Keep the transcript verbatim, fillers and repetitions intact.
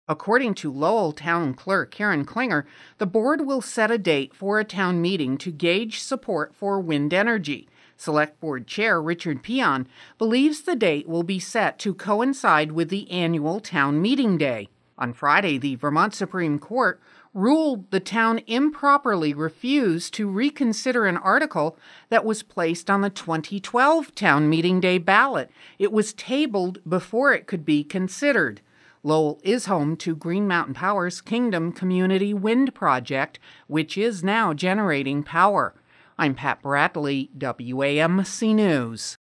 According to Lowell Town Clerk Karen Klinger, the board will set a date for a town meeting to gauge support for wind energy. Select Board Chair Richard Peon believes the date will be set to coincide with the annual town meeting day. On Friday, the Vermont Supreme Court ruled the town improperly refused to reconsider an article that was placed on the twenty twelve town meeting day ballot. It was tabled before it could be considered. Lowell is home to Green Mountain Power's Kingdom Community Wind Project, which is now generating power. I'm Pat Bradley, W A M C News.